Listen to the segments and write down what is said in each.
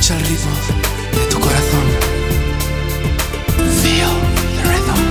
Escucha el ritmo de tu corazón. Feel the rhythm.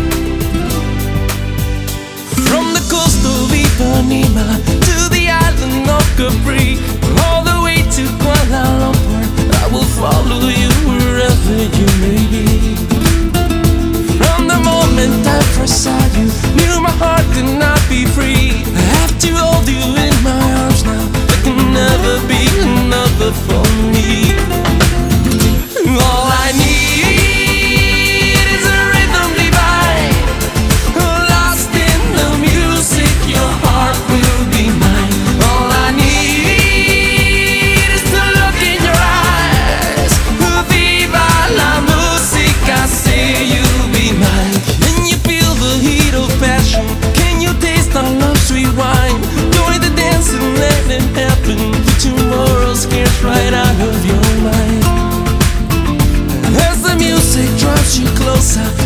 From the coast of Ipanema to the island of Capri, all the way to Kuala Lumpur, I will follow you wherever you may be. From the moment I first saw you, knew my heart could not be free. I have to hold you in my arms now. There can never be another for me. All I need is a rhythm divine. Lost in the music, your heart will be mine. All I need is to look in your eyes. Viva la musica, say you'll be mine. Can you feel the heat of passion? Can you taste our love sweet wine? Join the dance and let it happen. The tomorrow scares right out of your mind. As the music draws you closer,